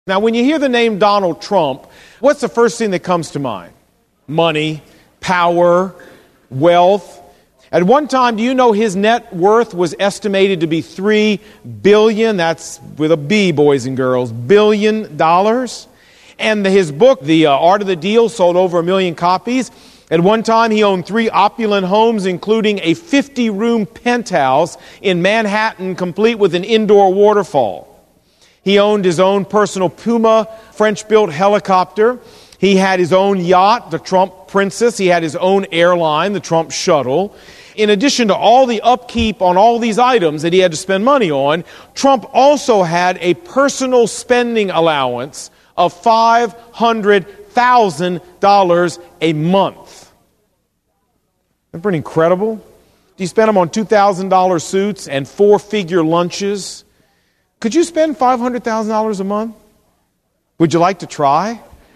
Now, when you hear the name Donald Trump, what's the first thing that comes to mind? Money, power, wealth. At one time, do you know his net worth was estimated to be $3 billion? That's with a B, boys and girls, $billion. And his book, The Art of the Deal, sold over 1 million copies. At one time, he owned 3 opulent homes, including a 50-room penthouse in Manhattan, complete with an indoor waterfall. He owned his own personal Puma French-built helicopter. He had his own yacht, the Trump Princess. He had his own airline, the Trump Shuttle. In addition to all the upkeep on all these items that he had to spend money on, Trump also had a personal spending allowance of $500,000 a month. Isn't that incredible? Do you spend them on $2,000 suits and 4-figure lunches? Could you spend $500,000 a month? Would you like to try?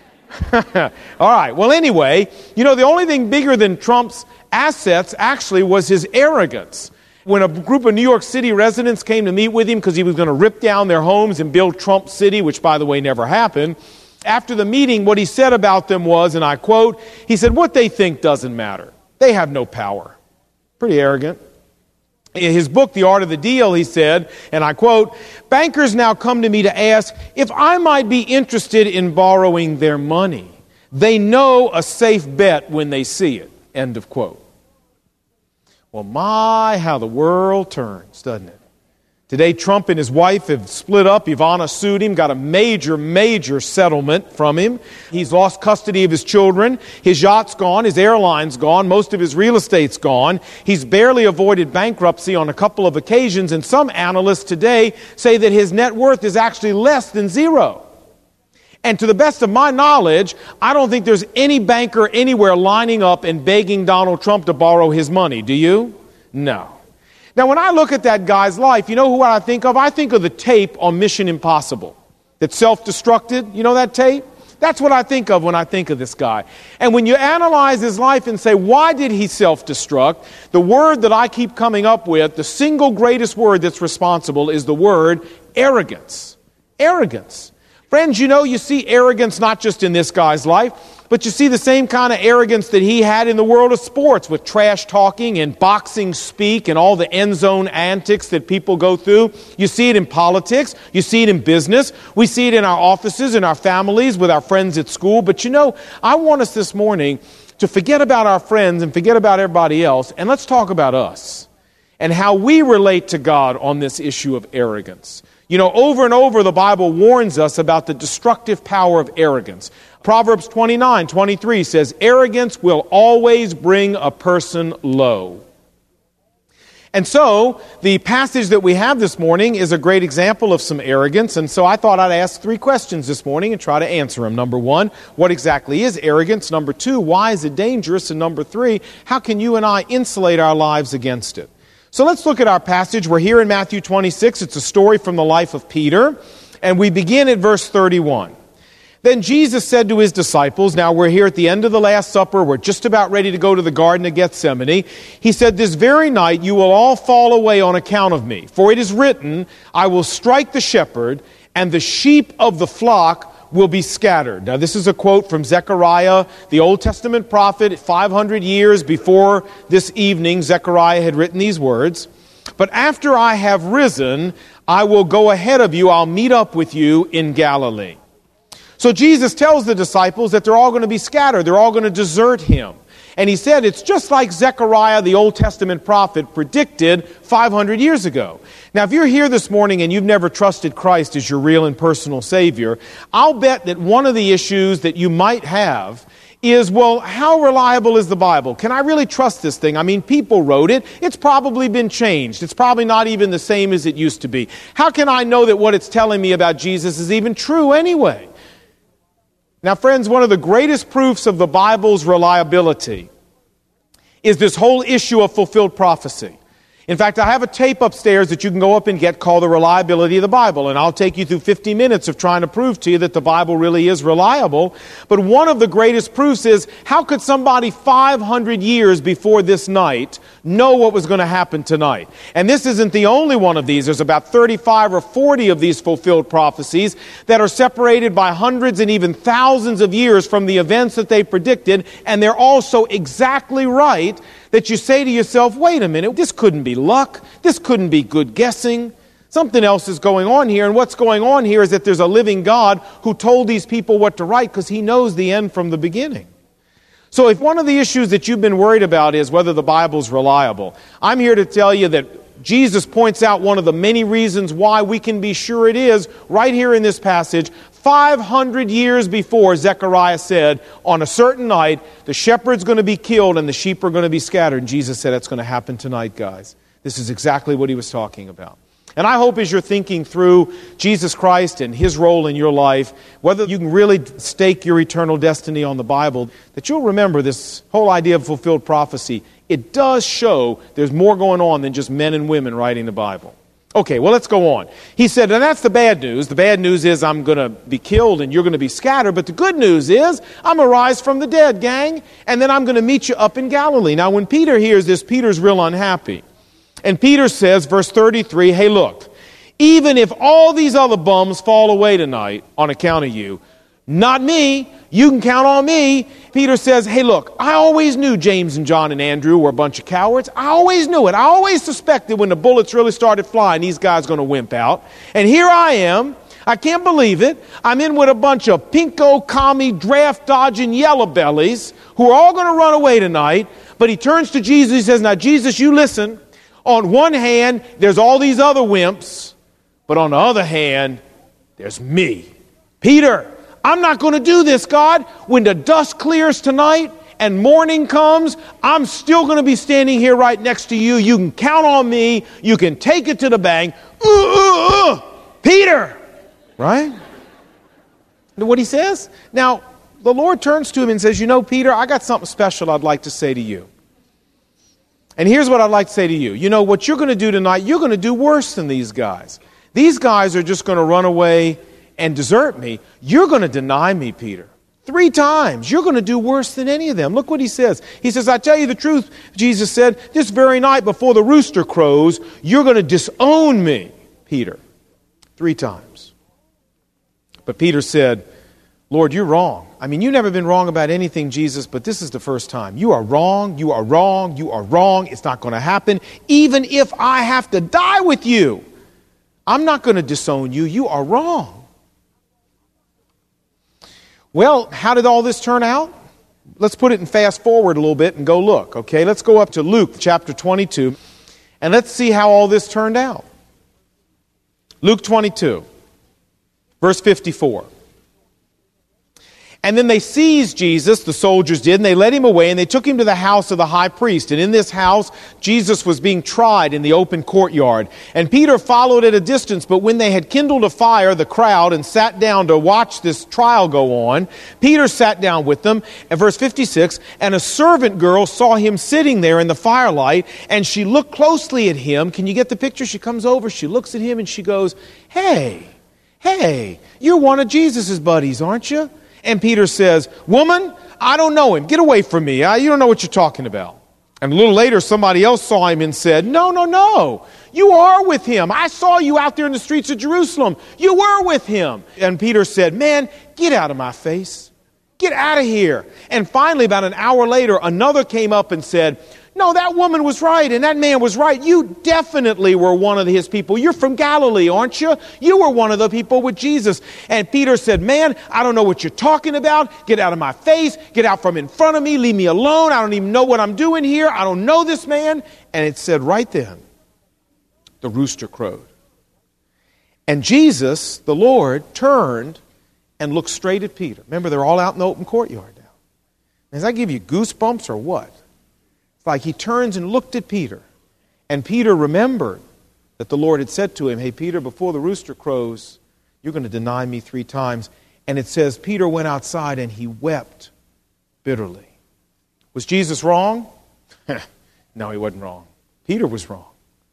All right. Well, anyway, the only thing bigger than Trump's assets actually was his arrogance. When a group of New York City residents came to meet with him because he was going to rip down their homes and build Trump City, which, by the way, never happened, after the meeting, what he said about them was, and I quote, he said, "What they think doesn't matter. They have no power." Pretty arrogant. In his book, The Art of the Deal, he said, and I quote, "Bankers now come to me to ask if I might be interested in borrowing their money. They know a safe bet when they see it." End of quote. Well, my, how the world turns, doesn't it? Today, Trump and his wife have split up. Ivana sued him, got a major settlement from him. He's lost custody of his children. His yacht's gone. His airline's gone. Most of his real estate's gone. He's barely avoided bankruptcy on a couple of occasions. And some analysts today say that his net worth is actually less than zero. And to the best of my knowledge, I don't think there's any banker anywhere lining up and begging Donald Trump to borrow his money. Do you? No. Now, when I look at that guy's life, you know who I think of? I think of the tape on Mission Impossible that self-destructed. You know that tape? That's what I think of when I think of this guy. And when you analyze his life and say, why did he self-destruct? The word that I keep coming up with, the single greatest word that's responsible, is the word arrogance. Arrogance. Friends, you see arrogance not just in this guy's life, but you see the same kind of arrogance that he had in the world of sports with trash talking and boxing speak and all the end zone antics that people go through. You see it in politics. You see it in business. We see it in our offices, in our families, with our friends at school. But I want us this morning to forget about our friends and forget about everybody else, and let's talk about us and how we relate to God on this issue of arrogance. Over and over the Bible warns us about the destructive power of arrogance. Proverbs 29:23 says, "Arrogance will always bring a person low." And so, the passage that we have this morning is a great example of some arrogance. And so I thought I'd ask 3 questions this morning and try to answer them. Number 1, what exactly is arrogance? Number 2, why is it dangerous? And number 3, how can you and I insulate our lives against it? So let's look at our passage. We're here in Matthew 26. It's a story from the life of Peter. And we begin at verse 31. Then Jesus said to his disciples, now we're here at the end of the Last Supper. We're just about ready to go to the Garden of Gethsemane. He said, "This very night you will all fall away on account of me. For it is written, I will strike the shepherd, and the sheep of the flock will be scattered." Now this is a quote from Zechariah, the Old Testament prophet. 500 years before this evening, Zechariah had written these words. "But after I have risen, I will go ahead of you. I'll meet up with you in Galilee." So Jesus tells the disciples that they're all going to be scattered. They're all going to desert him. And he said it's just like Zechariah, the Old Testament prophet, predicted 500 years ago. Now, if you're here this morning and you've never trusted Christ as your real and personal Savior, I'll bet that one of the issues that you might have is, well, how reliable is the Bible? Can I really trust this thing? I mean, people wrote it. It's probably been changed. It's probably not even the same as it used to be. How can I know that what it's telling me about Jesus is even true anyway? Now, friends, one of the greatest proofs of the Bible's reliability is this whole issue of fulfilled prophecy. In fact, I have a tape upstairs that you can go up and get called The Reliability of the Bible, and I'll take you through 50 minutes of trying to prove to you that the Bible really is reliable. But one of the greatest proofs is, how could somebody 500 years before this night know what was going to happen tonight? And this isn't the only one of these. There's about 35 or 40 of these fulfilled prophecies that are separated by hundreds and even thousands of years from the events that they predicted, and they're also exactly right, that you say to yourself, wait a minute, this couldn't be luck. This couldn't be good guessing. Something else is going on here, and what's going on here is that there's a living God who told these people what to write because He knows the end from the beginning. So if one of the issues that you've been worried about is whether the Bible's reliable, I'm here to tell you that Jesus points out one of the many reasons why we can be sure it is right here in this passage. 500 years before, Zechariah said, on a certain night, the shepherd's going to be killed and the sheep are going to be scattered. And Jesus said, that's going to happen tonight, guys. This is exactly what He was talking about. And I hope as you're thinking through Jesus Christ and His role in your life, whether you can really stake your eternal destiny on the Bible, that you'll remember this whole idea of fulfilled prophecy. It does show there's more going on than just men and women writing the Bible. Okay, well, let's go on. He said, and that's the bad news. The bad news is I'm going to be killed and you're going to be scattered. But the good news is I'm going to rise from the dead, gang. And then I'm going to meet you up in Galilee. Now, when Peter hears this, Peter's real unhappy. And Peter says, verse 33, hey, look, even if all these other bums fall away tonight on account of you, not me. You can count on me. Peter says, hey, look, I always knew James and John and Andrew were a bunch of cowards. I always knew it. I always suspected when the bullets really started flying, these guys are going to wimp out. And here I am. I can't believe it. I'm in with a bunch of pinko, commie, draft-dodging yellow bellies who are all going to run away tonight. But he turns to Jesus. He says, now, Jesus, you listen. On one hand, there's all these other wimps. But on the other hand, there's me. Peter, I'm not going to do this, God. When the dust clears tonight and morning comes, I'm still going to be standing here right next to you. You can count on me. You can take it to the bank. Peter! Right? And what he says? Now, the Lord turns to him and says, you know, Peter, I got something special I'd like to say to you. And here's what I'd like to say to you. You know, what you're going to do tonight, you're going to do worse than these guys. These guys are just going to run away and desert me. You're going to deny me, Peter. 3 times. You're going to do worse than any of them. Look what he says. He says, I tell you the truth, Jesus said, this very night before the rooster crows, you're going to disown me, Peter. 3 times. But Peter said, Lord, you're wrong. I mean, you've never been wrong about anything, Jesus, but this is the first time. You are wrong. You are wrong. You are wrong. It's not going to happen. Even if I have to die with you, I'm not going to disown you. You are wrong. Well, how did all this turn out? Let's put it in fast forward a little bit and go look, okay? Let's go up to Luke chapter 22, and let's see how all this turned out. Luke 22, verse 54. And then they seized Jesus, the soldiers did, and they led him away, and they took him to the house of the high priest. And in this house, Jesus was being tried in the open courtyard. And Peter followed at a distance, but when they had kindled a fire, the crowd, and sat down to watch this trial go on, Peter sat down with them. And verse 56, and a servant girl saw him sitting there in the firelight, and she looked closely at him. Can you get the picture? She comes over, she looks at him, and she goes, hey, you're one of Jesus' buddies, aren't you? And Peter says, woman, I don't know him. Get away from me. You don't know what you're talking about. And a little later, somebody else saw him and said, no. You are with him. I saw you out there in the streets of Jerusalem. You were with him. And Peter said, man, get out of my face. Get out of here. And finally, about an hour later, another came up and said, no, that woman was right and that man was right. You definitely were one of his people. You're from Galilee, aren't you? You were one of the people with Jesus. And Peter said, man, I don't know what you're talking about. Get out of my face. Get out from in front of me. Leave me alone. I don't even know what I'm doing here. I don't know this man. And it said right then, the rooster crowed. And Jesus, the Lord, turned and looked straight at Peter. Remember, they're all out in the open courtyard now. Does that give you goosebumps or what? Like he turns and looked at Peter. And Peter remembered that the Lord had said to him, hey, Peter, before the rooster crows, you're going to deny me 3 times. And it says Peter went outside and he wept bitterly. Was Jesus wrong? No, he wasn't wrong. Peter was wrong.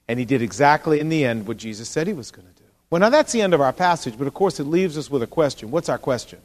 And he did exactly in the end what Jesus said he was going to do. Well, now that's the end of our passage, but of course it leaves us with a question. What's our question?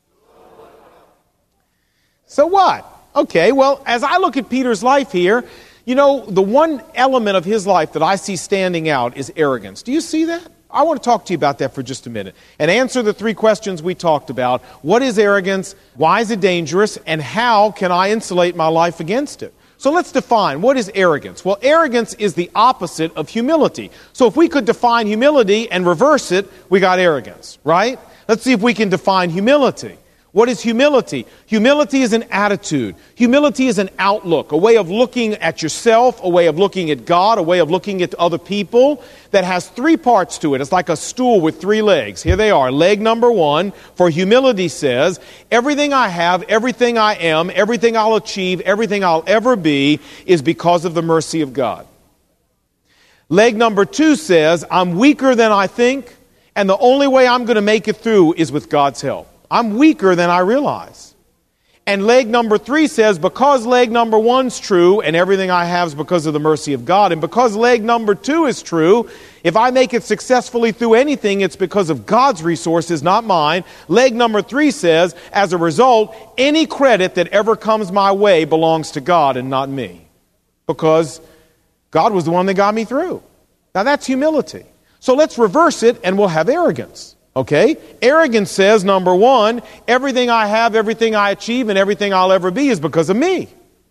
So what? Okay, well, as I look at Peter's life here, you know, the one element of his life that I see standing out is arrogance. Do you see that? I want to talk to you about that for just a minute and answer the three questions we talked about. What is arrogance? Why is it dangerous? And how can I insulate my life against it? So let's define, what is arrogance? Well, arrogance is the opposite of humility. So if we could define humility and reverse it, we got arrogance, right? Let's see if we can define humility. What is humility? Humility is an attitude. Humility is an outlook, a way of looking at yourself, a way of looking at God, a way of looking at other people that has three parts to it. It's like a stool with three legs. Here they are. Leg number one, for humility says, everything I have, everything I am, everything I'll achieve, everything I'll ever be is because of the mercy of God. Leg number two says, I'm weaker than I think, and the only way I'm going to make it through is with God's help. I'm weaker than I realize. And leg number three says, because leg number one's true, and everything I have is because of the mercy of God, and because leg number two is true, if I make it successfully through anything, it's because of God's resources, not mine. Leg number three says, as a result, any credit that ever comes my way belongs to God and not me. Because God was the one that got me through. Now that's humility. So let's reverse it, and we'll have arrogance. Okay? Arrogance says, number one, everything I have, everything I achieve, and everything I'll ever be is because of me.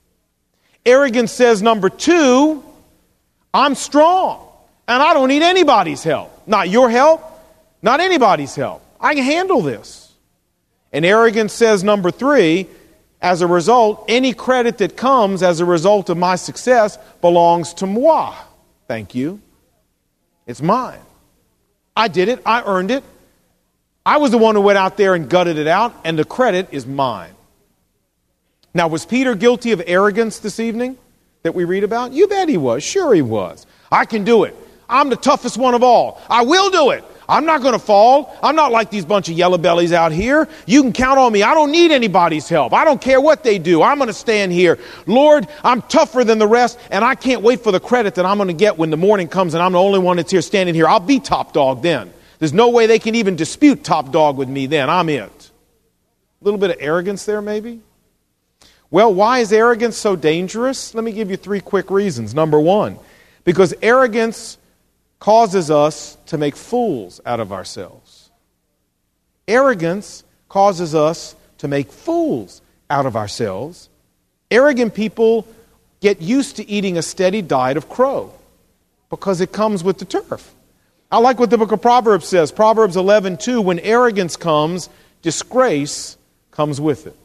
Arrogance says, number two, I'm strong, and I don't need anybody's help. Not your help, not anybody's help. I can handle this. And arrogance says, number three, as a result, any credit that comes as a result of my success belongs to moi. Thank you. It's mine. I did it. I earned it. I was the one who went out there and gutted it out, and the credit is mine. Now, was Peter guilty of arrogance this evening that we read about? You bet he was. Sure he was. I can do it. I'm the toughest one of all. I will do it. I'm not going to fall. I'm not like these bunch of yellow bellies out here. You can count on me. I don't need anybody's help. I don't care what they do. I'm going to stand here. Lord, I'm tougher than the rest, and I can't wait for the credit that I'm going to get when the morning comes and I'm the only one that's here standing here. I'll be top dog then. There's no way they can even dispute top dog with me then. I'm it. A little bit of arrogance there maybe. Well, why is arrogance so dangerous? Let me give you three quick reasons. Number one, because arrogance causes us to make fools out of ourselves. Arrogance causes us to make fools out of ourselves. Arrogant people get used to eating a steady diet of crow because it comes with the turf. I like what the book of Proverbs says. Proverbs 11:2, when arrogance comes, disgrace comes with it.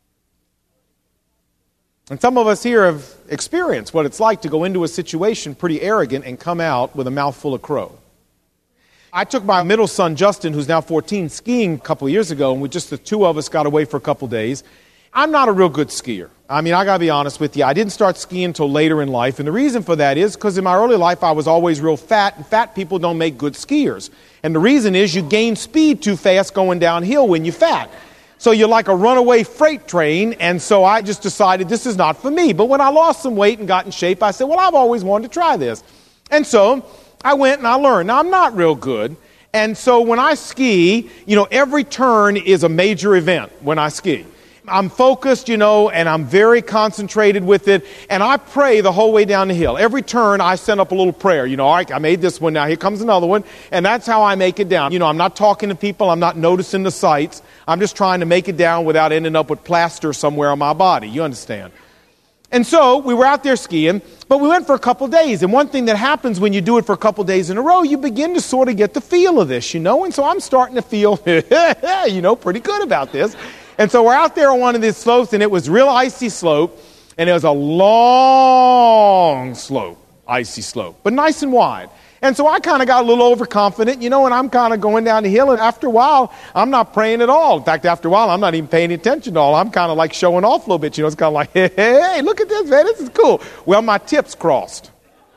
And some of us here have experienced what it's like to go into a situation pretty arrogant and come out with a mouthful of crow. I took my middle son, Justin, who's now 14, skiing a couple of years ago, and just the two of us got away for a couple days. I'm not a real good skier. I mean, I got to be honest with you. I didn't start skiing until later in life, and the reason for that is because in my early life I was always real fat, and fat people don't make good skiers. And the reason is you gain speed too fast going downhill when you're fat. So you're like a runaway freight train, and so I just decided this is not for me. But when I lost some weight and got in shape, I said, well, I've always wanted to try this. And so I went and I learned. Now, I'm not real good, and so when I ski, every turn is a major event when I ski. I'm focused, and I'm very concentrated with it, and I pray the whole way down the hill. Every turn, I send up a little prayer. All right, I made this one, now here comes another one, and that's how I make it down. I'm not talking to people, I'm not noticing the sights. I'm just trying to make it down without ending up with plaster somewhere on my body. You understand? And so, we were out there skiing, but we went for a couple days, and one thing that happens when you do it for a couple days in a row, you begin to sort of get the feel of this, and so I'm starting to feel, pretty good about this. And so we're out there on one of these slopes, and it was real icy slope, and it was a long slope, icy slope, but nice and wide. And so I kind of got a little overconfident, and I'm kind of going down the hill, and after a while, I'm not praying at all. In fact, after a while, I'm not even paying attention at all. I'm kind of like showing off a little bit, it's kind of like, hey, look at this, man, this is cool. Well, my tips crossed.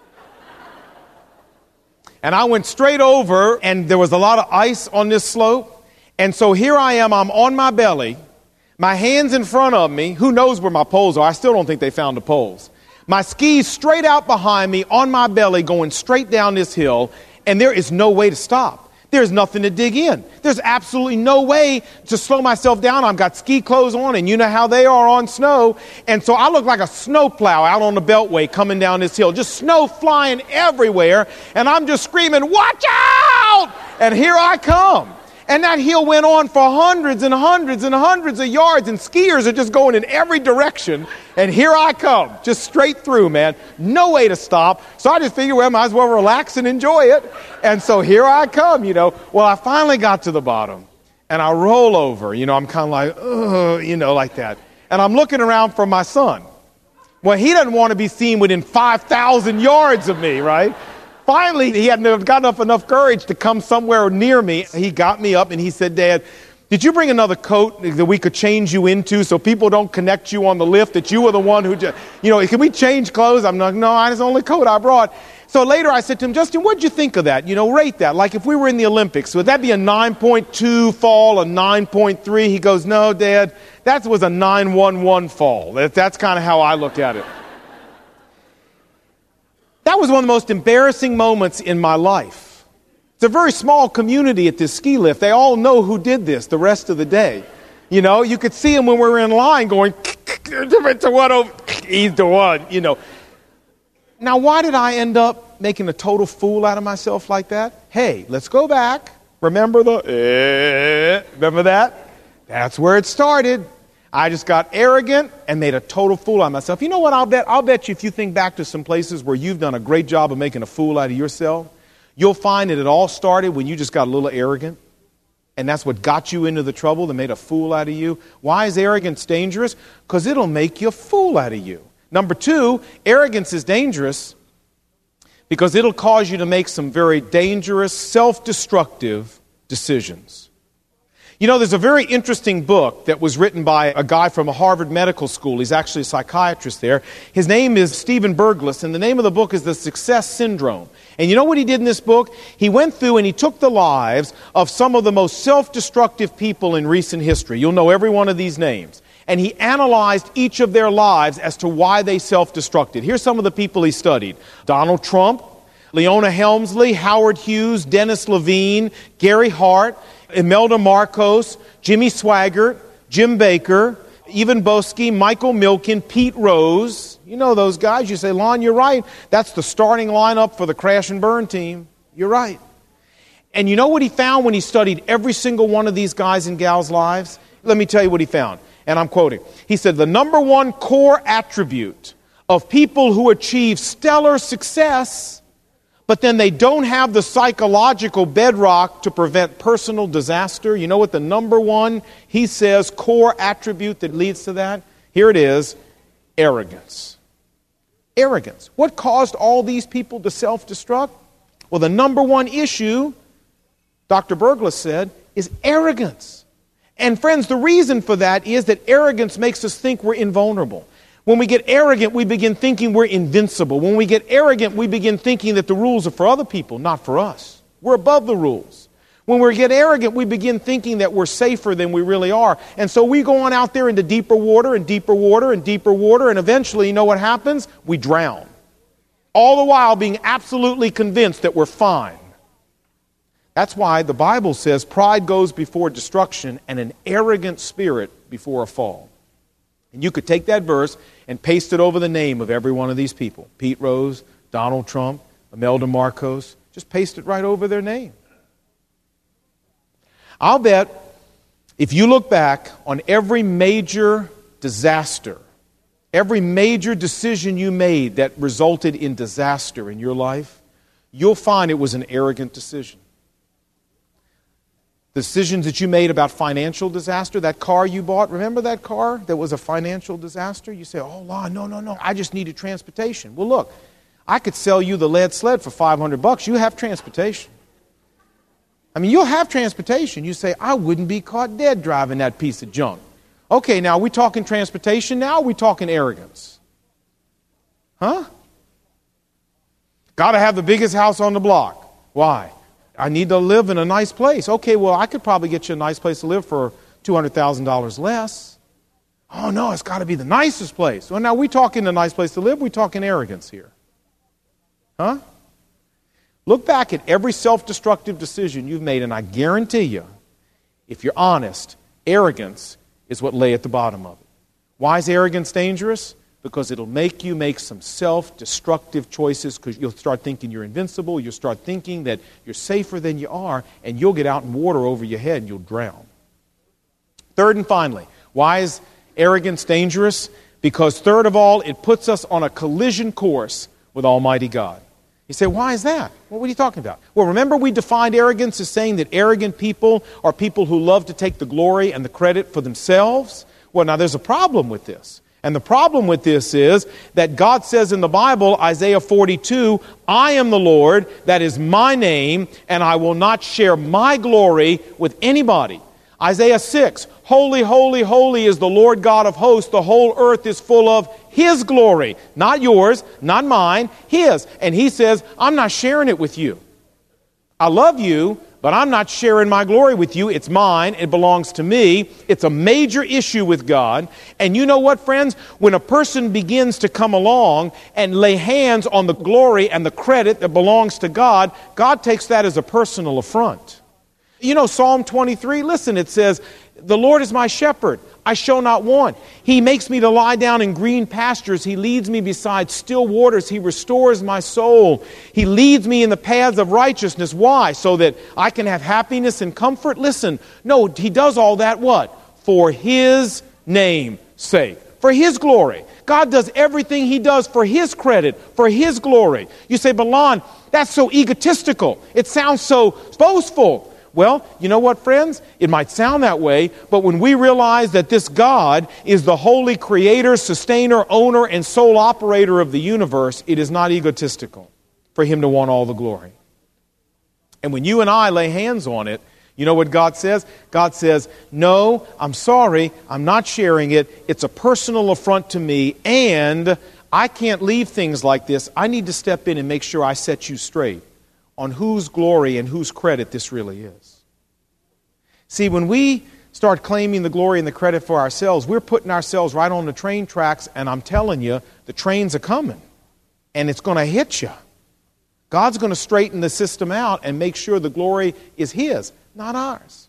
And I went straight over, and there was a lot of ice on this slope, and so here I am, I'm on my belly, my hands in front of me. Who knows where my poles are? I still don't think they found the poles. My skis straight out behind me, on my belly, going straight down this hill, and there is no way to stop. There's nothing to dig in. There's absolutely no way to slow myself down. I've got ski clothes on, and you know how they are on snow. And so I look like a snowplow out on the beltway coming down this hill. Just snow flying everywhere. And I'm just screaming, watch out! And here I come. And that hill went on for hundreds and hundreds and hundreds of yards, and skiers are just going in every direction. And here I come, just straight through, man. No way to stop. So I just figured, well, I might as well relax and enjoy it. And so here I come, Well, I finally got to the bottom, and I roll over. I'm kind of like, ugh, like that. And I'm looking around for my son. Well, he doesn't want to be seen within 5,000 yards of me, right? Finally, he hadn't gotten enough courage to come somewhere near me. He got me up and he said, Dad, did you bring another coat that we could change you into so people don't connect you on the lift, that you were the one who just, can we change clothes? I'm like, no, it's the only coat I brought. So later I said to him, Justin, what did you think of that? Rate that. Like if we were in the Olympics, would that be a 9.2 fall, a 9.3? He goes, no, Dad, that was a 9.11 fall. That's kind of how I look at it. That was one of the most embarrassing moments in my life. It's a very small community at this ski lift. They all know who did this the rest of the day. You could see them when we were in line going, to what over, he's the one, Now, why did I end up making a total fool out of myself like that? Hey, let's go back. Remember remember that? That's where it started. I just got arrogant and made a total fool out of myself. You know what, I'll bet you if you think back to some places where you've done a great job of making a fool out of yourself, you'll find that it all started when you just got a little arrogant. And that's what got you into the trouble that made a fool out of you. Why is arrogance dangerous? Because it'll make you a fool out of you. Number two, arrogance is dangerous because it'll cause you to make some very dangerous, self-destructive decisions. There's a very interesting book that was written by a guy from a Harvard Medical School. He's actually a psychiatrist there. His name is Stephen Berglas, and the name of the book is The Success Syndrome. And you know what he did in this book? He went through and he took the lives of some of the most self-destructive people in recent history. You'll know every one of these names. And he analyzed each of their lives as to why they self-destructed. Here's some of the people he studied. Donald Trump, Leona Helmsley, Howard Hughes, Dennis Levine, Gary Hart, Imelda Marcos, Jimmy Swaggart, Jim Baker, Evan Boesky, Michael Milken, Pete Rose. You know those guys. You say, Lon, you're right. That's the starting lineup for the crash and burn team. You're right. And you know what he found when he studied every single one of these guys and gals' lives? Let me tell you what he found. And I'm quoting. He said, the number one core attribute of people who achieve stellar success, but then they don't have the psychological bedrock to prevent personal disaster. You know what the number one, he says, core attribute that leads to that? Here it is, arrogance. Arrogance. What caused all these people to self-destruct? Well, the number one issue, Dr. Berglas said, is arrogance. And friends, the reason for that is that arrogance makes us think we're invulnerable. When we get arrogant, we begin thinking we're invincible. When we get arrogant, we begin thinking that the rules are for other people, not for us. We're above the rules. When we get arrogant, we begin thinking that we're safer than we really are. And so we go on out there into deeper water and deeper water and deeper water, and eventually, you know what happens? We drown. All the while being absolutely convinced that we're fine. That's why the Bible says pride goes before destruction and an arrogant spirit before a fall. And you could take that verse and paste it over the name of every one of these people. Pete Rose, Donald Trump, Imelda Marcos. Just paste it right over their name. I'll bet if you look back on every major disaster, every major decision you made that resulted in disaster in your life, you'll find it was an arrogant decision. The decisions that you made about financial disaster, that car you bought, remember that car that was a financial disaster? You say, oh, Lon, no, I just needed transportation. Well, look, I could sell you the lead sled for $500. You have transportation. I mean, you'll have transportation. You say, I wouldn't be caught dead driving that piece of junk. Okay, now, are we talking transportation now, or are we talking arrogance? Huh? Got to have the biggest house on the block. Why? I need to live in a nice place. Okay, well, I could probably get you a nice place to live for $200,000 less. Oh, no, it's got to be the nicest place. Well, now, we talking a nice place to live? We talking arrogance here. Huh? Look back at every self-destructive decision you've made, and I guarantee you, if you're honest, arrogance is what lay at the bottom of it. Why is arrogance dangerous? Because it'll make you make some self-destructive choices, because you'll start thinking you're invincible, you'll start thinking that you're safer than you are, and you'll get out in water over your head and you'll drown. Third and finally, why is arrogance dangerous? Because third of all, it puts us on a collision course with Almighty God. You say, why is that? Well, what are you talking about? Well, remember we defined arrogance as saying that arrogant people are people who love to take the glory and the credit for themselves. Well, now there's a problem with this. And the problem with this is that God says in the Bible, Isaiah 42, I am the Lord, that is my name, and I will not share my glory with anybody. Isaiah 6, holy, holy, holy is the Lord God of hosts. The whole earth is full of His glory. Not yours, not mine, His. And He says, I'm not sharing it with you. I love you, but I'm not sharing my glory with you. It's mine. It belongs to me. It's a major issue with God. And you know what, friends? When a person begins to come along and lay hands on the glory and the credit that belongs to God, God takes that as a personal affront. You know Psalm 23? Listen, it says, the Lord is my shepherd. I shall not want. He makes me to lie down in green pastures. He leads me beside still waters. He restores my soul. He leads me in the paths of righteousness. Why? So that I can have happiness and comfort? Listen, no, He does all that what? For His name's sake. For His glory. God does everything He does for His credit, for His glory. You say, Balan, that's so egotistical. It sounds so boastful. Well, you know what, friends? It might sound that way, but when we realize that this God is the holy creator, sustainer, owner, and sole operator of the universe, it is not egotistical for Him to want all the glory. And when you and I lay hands on it, you know what God says? God says, no, I'm sorry, I'm not sharing it. It's a personal affront to me, and I can't leave things like this. I need to step in and make sure I set you straight on whose glory and whose credit this really is. See, when we start claiming the glory and the credit for ourselves, we're putting ourselves right on the train tracks, and I'm telling you, the trains are coming, and it's going to hit you. God's going to straighten the system out and make sure the glory is His, not ours.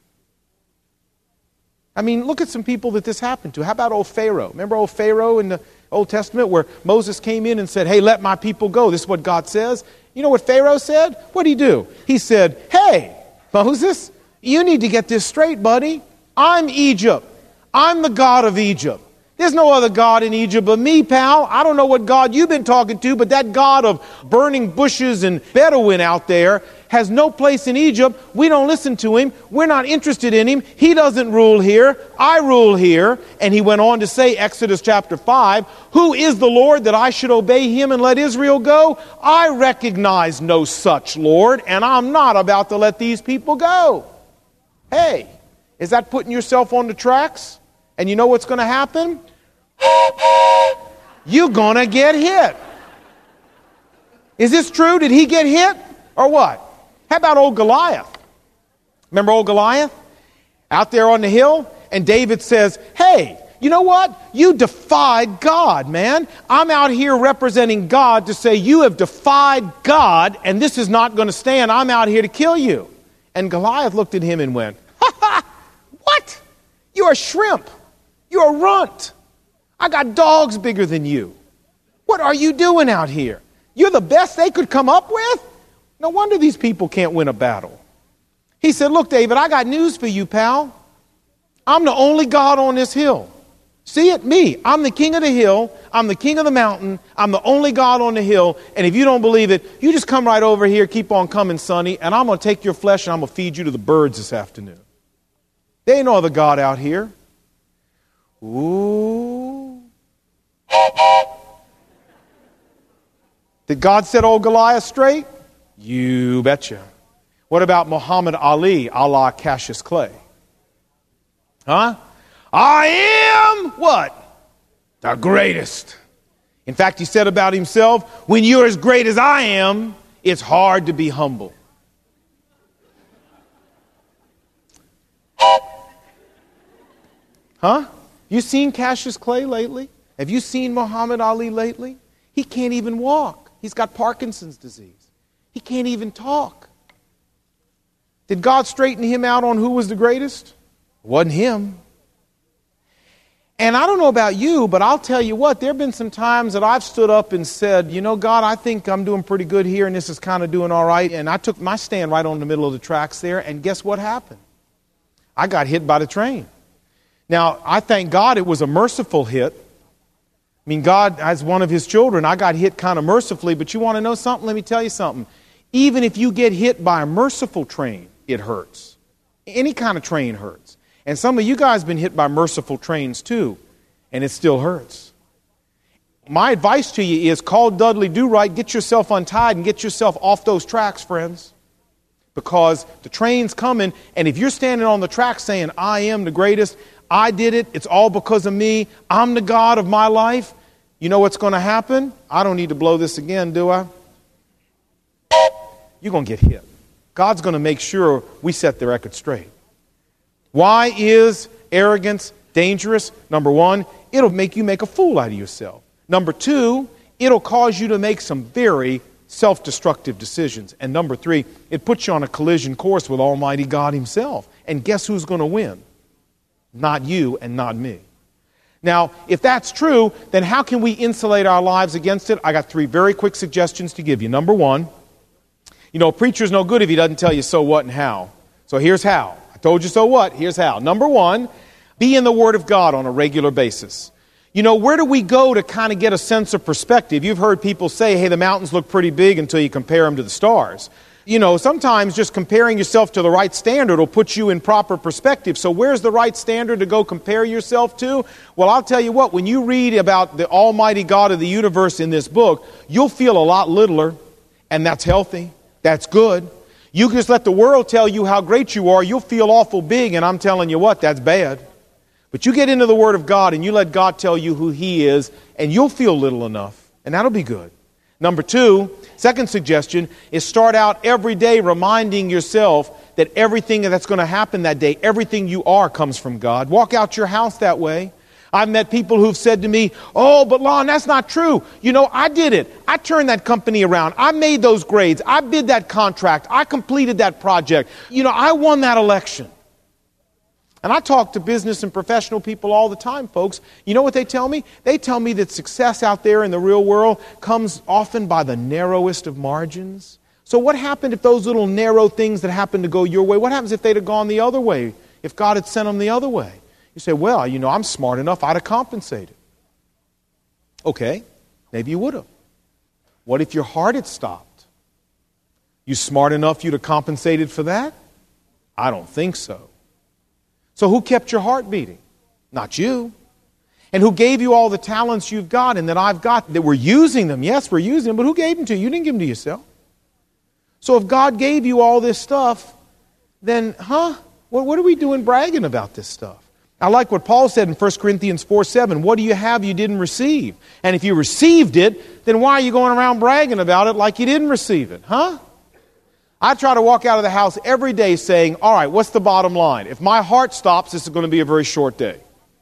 I mean, look at some people that this happened to. How about old Pharaoh? Remember old Pharaoh in the Old Testament where Moses came in and said, hey, let my people go. This is what God says. You know what Pharaoh said? What did he do? He said, hey, Moses, you need to get this straight, buddy. I'm Egypt. I'm the God of Egypt. There's no other God in Egypt but me, pal. I don't know what God you've been talking to, but that God of burning bushes and Bedouin out there has no place in Egypt. We don't listen to Him. We're not interested in Him. He doesn't rule here. I rule here. And he went on to say, Exodus chapter 5, who is the Lord that I should obey Him and let Israel go? I recognize no such Lord, and I'm not about to let these people go. Hey, is that putting yourself on the tracks? And you know what's going to happen? You're going to get hit. Is this true? Did he get hit? Or what? How about old Goliath? Remember old Goliath? Out there on the hill? And David says, hey, you know what? You defied God, man. I'm out here representing God to say you have defied God and this is not going to stand. I'm out here to kill you. And Goliath looked at him and went, ha ha! What? You're a shrimp. You're a runt. I got dogs bigger than you. What are you doing out here? You're the best they could come up with? No wonder these people can't win a battle. He said, look, David, I got news for you, pal. I'm the only God on this hill. See it? Me. I'm the king of the hill. I'm the king of the mountain. I'm the only God on the hill. And if you don't believe it, you just come right over here, keep on coming, Sonny, and I'm going to take your flesh and I'm going to feed you to the birds this afternoon. There ain't no other God out here. Ooh. Did God set old Goliath straight? You betcha. What about Muhammad Ali, a la Cassius Clay? Huh? I am what? The greatest. In fact, he said about himself, when you're as great as I am, it's hard to be humble. Huh? You seen Cassius Clay lately? Have you seen Muhammad Ali lately? He can't even walk. He's got Parkinson's disease. He can't even talk. Did God straighten him out on who was the greatest? It wasn't him. And I don't know about you, but I'll tell you what, there have been some times that I've stood up and said, you know, God, I think I'm doing pretty good here and this is kind of doing all right. And I took my stand right on the middle of the tracks there, and guess what happened? I got hit by the train. Now, I thank God it was a merciful hit. I mean, God, as one of His children, I got hit kind of mercifully, but you want to know something? Let me tell you something. Even if you get hit by a merciful train, it hurts. Any kind of train hurts. And some of you guys have been hit by merciful trains too, and it still hurts. My advice to you is call Dudley Do Right, get yourself untied, and get yourself off those tracks, friends. Because the train's coming, and if you're standing on the track saying, I am the greatest, I did it, it's all because of me, I'm the God of my life, you know what's going to happen? I don't need to blow this again, do I? You're going to get hit. God's going to make sure we set the record straight. Why is arrogance dangerous? Number one, it'll make you make a fool out of yourself. Number two, it'll cause you to make some very self-destructive decisions. And number three, it puts you on a collision course with Almighty God Himself. And guess who's going to win? Not you and not me. Now, if that's true, then how can we insulate our lives against it? I got 3 very quick suggestions to give you. Number one, you know, a preacher's no good if he doesn't tell you so what and how. So here's how. Told you so what? Here's how. Number one, be in the Word of God on a regular basis. You know, where do we go to kind of get a sense of perspective? You've heard people say, hey, the mountains look pretty big until you compare them to the stars. You know, sometimes just comparing yourself to the right standard will put you in proper perspective. So where's the right standard to go compare yourself to? Well, I'll tell you what, when you read about the Almighty God of the universe in this book, you'll feel a lot littler, and that's healthy. That's good. You just let the world tell you how great you are, you'll feel awful big, and I'm telling you what, that's bad. But you get into the Word of God and you let God tell you who He is, and you'll feel little enough, and that'll be good. Number two, second suggestion, is start out every day reminding yourself that everything that's going to happen that day, everything you are comes from God. Walk out your house that way. I've met people who've said to me, oh, but Lon, that's not true. You know, I did it. I turned that company around. I made those grades. I bid that contract. I completed that project. You know, I won that election. And I talk to business and professional people all the time, folks. You know what they tell me? They tell me that success out there in the real world comes often by the narrowest of margins. So what happened if those little narrow things that happened to go your way, what happens if they'd have gone the other way, if God had sent them the other way? You say, well, you know, I'm smart enough, I'd have compensated. Okay, maybe you would have. What if your heart had stopped? You smart enough you'd have compensated for that? I don't think so. So who kept your heart beating? Not you. And who gave you all the talents you've got and that I've got, that we're using them? Yes, we're using them, but who gave them to you? You didn't give them to yourself. So if God gave you all this stuff, then, what are we doing bragging about this stuff? I like what Paul said in 1 Corinthians 4:7. What do you have you didn't receive? And if you received it, then why are you going around bragging about it like you didn't receive it? I try to walk out of the house every day saying, all right, what's the bottom line? If my heart stops, this is going to be a very short day.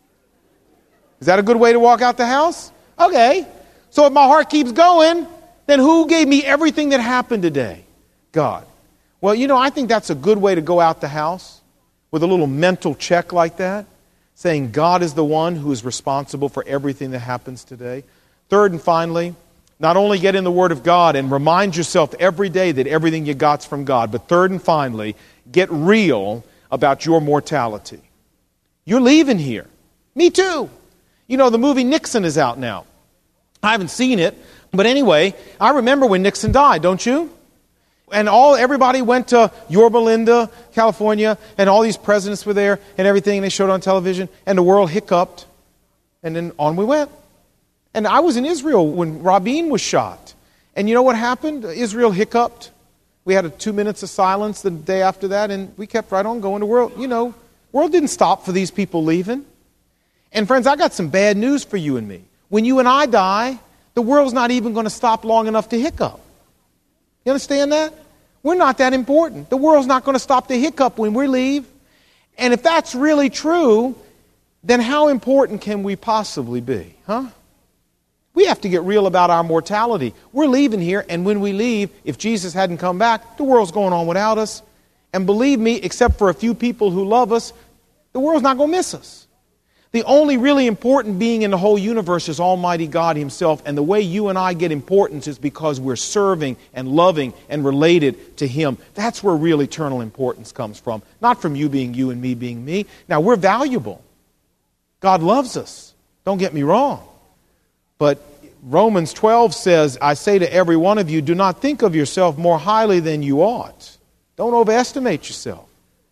Is that a good way to walk out the house? Okay. So if my heart keeps going, then who gave me everything that happened today? God. Well, you know, I think that's a good way to go out the house with a little mental check like that. Saying God is the one who is responsible for everything that happens today. Third and finally, not only get in the Word of God and remind yourself every day that everything you got's from God, but third and finally, get real about your mortality. You're leaving here. Me too. You know, the movie Nixon is out now. I haven't seen it, but anyway, I remember when Nixon died, don't you? And everybody went to Yorba Linda, California, and all these presidents were there and everything, and they showed on television, and the world hiccuped, and then on we went. And I was in Israel when Rabin was shot. And you know what happened? Israel hiccuped. We had 2 minutes of silence the day after that, and we kept right on going. The world, you know, world didn't stop for these people leaving. And friends, I got some bad news for you and me. When you and I die, the world's not even going to stop long enough to hiccup. You understand that? We're not that important. The world's not going to stop the hiccup when we leave. And if that's really true, then how important can we possibly be? We have to get real about our mortality. We're leaving here, and when we leave, if Jesus hadn't come back, the world's going on without us. And believe me, except for a few people who love us, the world's not going to miss us. The only really important being in the whole universe is Almighty God Himself, and the way you and I get importance is because we're serving and loving and related to Him. That's where real eternal importance comes from, not from you being you and me being me. Now, we're valuable. God loves us. Don't get me wrong. But Romans 12 says, I say to every one of you, do not think of yourself more highly than you ought. Don't overestimate yourself.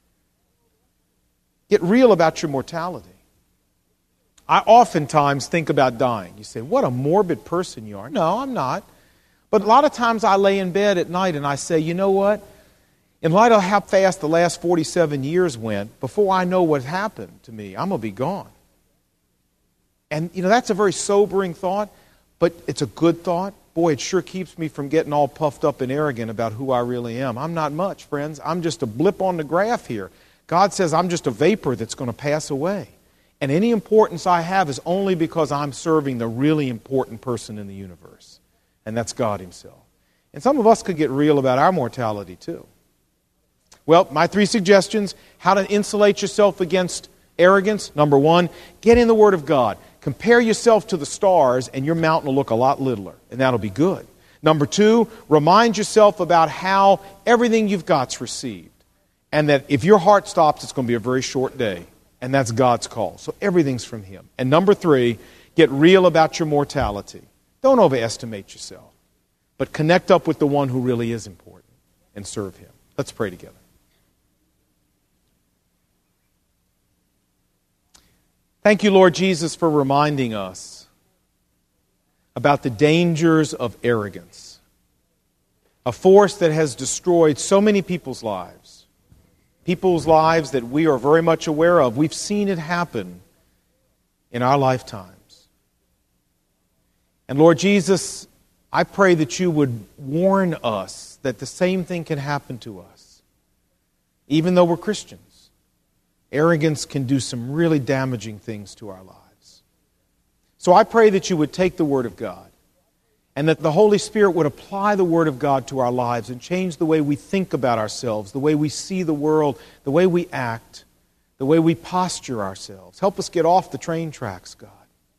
Get real about your mortality. I oftentimes think about dying. You say, what a morbid person you are. No, I'm not. But a lot of times I lay in bed at night and I say, you know what? In light of how fast the last 47 years went, before I know what happened to me, I'm going to be gone. And, that's a very sobering thought, but it's a good thought. Boy, it sure keeps me from getting all puffed up and arrogant about who I really am. I'm not much, friends. I'm just a blip on the graph here. God says I'm just a vapor that's going to pass away. And any importance I have is only because I'm serving the really important person in the universe. And that's God Himself. And some of us could get real about our mortality too. Well, my 3 suggestions: how to insulate yourself against arrogance. Number 1, get in the Word of God. Compare yourself to the stars and your mountain will look a lot littler. And that'll be good. Number 2, remind yourself about how everything you've got's received. And that if your heart stops, it's going to be a very short day. And that's God's call. So everything's from Him. And number 3, get real about your mortality. Don't overestimate yourself. But connect up with the one who really is important and serve Him. Let's pray together. Thank you, Lord Jesus, for reminding us about the dangers of arrogance. A force that has destroyed so many people's lives. People's lives that we are very much aware of. We've seen it happen in our lifetimes. And Lord Jesus, I pray that you would warn us that the same thing can happen to us. Even though we're Christians, arrogance can do some really damaging things to our lives. So I pray that you would take the Word of God and that the Holy Spirit would apply the Word of God to our lives and change the way we think about ourselves, the way we see the world, the way we act, the way we posture ourselves. Help us get off the train tracks, God.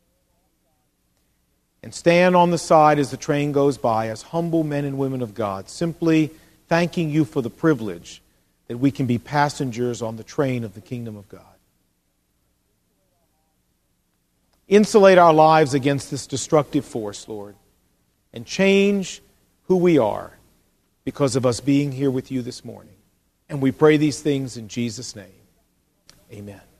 And stand on the side as the train goes by as humble men and women of God, simply thanking you for the privilege that we can be passengers on the train of the kingdom of God. Insulate our lives against this destructive force, Lord, and change who we are because of us being here with you this morning. And we pray these things in Jesus' name. Amen.